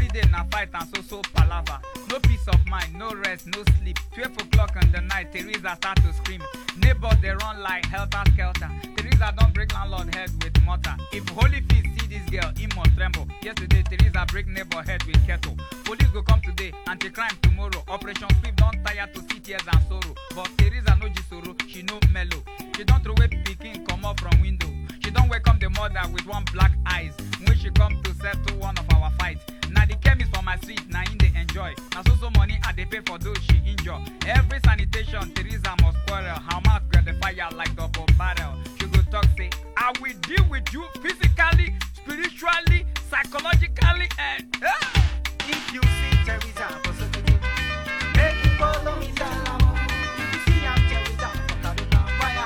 Every day na fight and so palava. No peace of mind, no rest, no sleep. 12 o'clock in the night, Teresa start to scream. Neighbors they run like helter skelter. Teresa don't break landlord head with mortar. If Holy Feast see this girl, he must tremble. Yesterday Teresa break neighbor head with kettle. Police go come today, anti-crime tomorrow. Operation Sweep don't tire to see tears and sorrow. But Teresa no jisoro, she no mellow. She don't throw away pikin come up from window. She don't welcome the mother with one black eyes. When she come to settle one of our fights. Now the chemist for my street, now in they enjoy. Now so money and they pay for those she injure. Every sanitation, Teresa must quarrel. Her mouth grab the fire like double barrel. She go talk say, I will deal with you physically, spiritually, psychologically, and If you see Teresa for security, make you follow me down. If you see I'm Teresa for Kaduna, why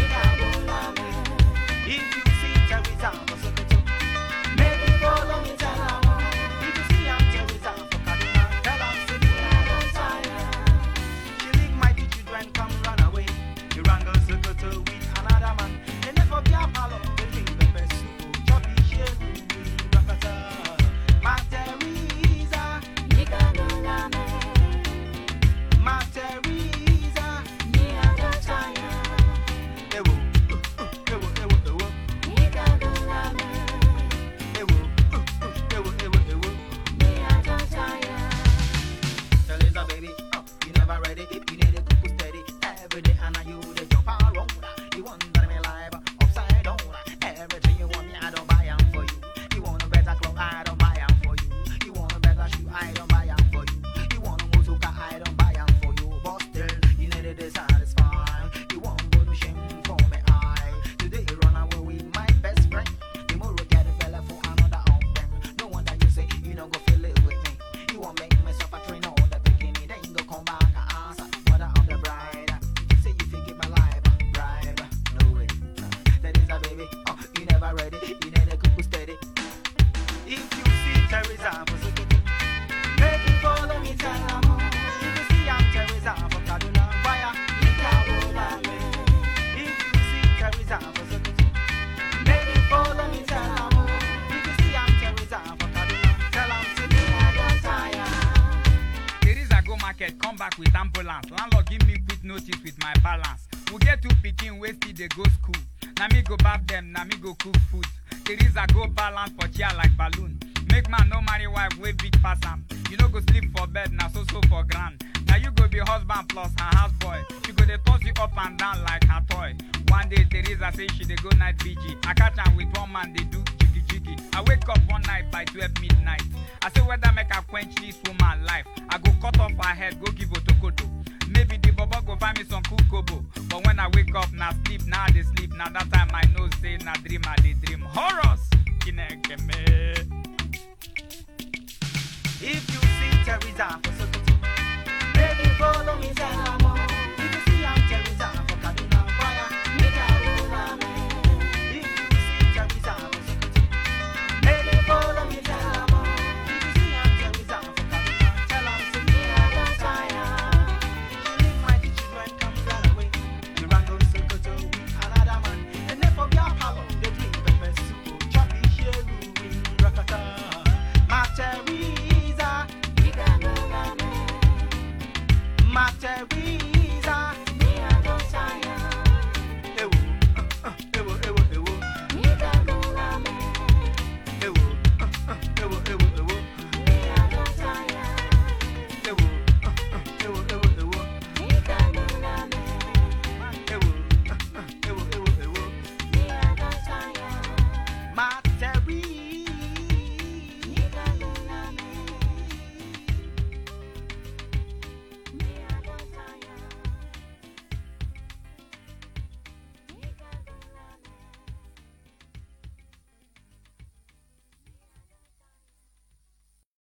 if you see Teresa for security, make you follow me down. If you see I'm Teresa for Kaduna, tell her say me I don't tire. She leave my two children come run away. She wrangle Sokoto with another man. They never be a palo. They drink the best soup. Choppy shell, rakata. My Teresa, my Teresa, ewo, ewo, ewo, ewo, ewo. Teresa, baby, you never ready. You need a cuckoo steady. Every day, and you the jump around. You want that me life upside down. Everything you want me, I don't buy 'em for you. You want a better clothes, I don't buy 'em for you. You want a better shoe, I don't buy 'em for you. You want a motorcar, I don't buy 'em for you. But still, you need to satisfy. You want to shame for me, I. Today, run away with my best friend. Tomorrow, get a fella for another of them. No wonder you say you don't go feel it with me. You won't make me suffer, train all the bikini. Then you go come back and ask mother of the bride. You say you think my life, bribe. No way. That is a baby. Oh, you never ready. You need a cuckoo steady. If you see Teresa for security, make you follow me, tell her more. If you see I'm Teresa for Kaduna, why you can't. If you see Teresa for security, make you follow me, tell her more. If you see I'm Teresa for Kaduna, tell her to me I don't tire. Teresa go market, come back with ambulance. Landlord give me quick notice with my balance. We get two pikin wey still dey go school. Na me go bath them, na me go cook food. Teresa go balance for chair like balloon. Make man no marry wife wey big pass am. You no go sleep for bed, na so for ground. Now you go be husband plus her house boy. She go dey toss you up and down like her toy. One day Teresa say she dey go night vigil. I catch am with one man dey do jiggy. I wake up one night by 12 midnight. I say whether make I quench this woman life. I go cut off her head, go give otokoto. Maybe the bobo go find me some cool kobo. But when I wake up, now sleep, now they sleep. Now that time I know say na dream, I dey dream. Horrors! If you see Teresa for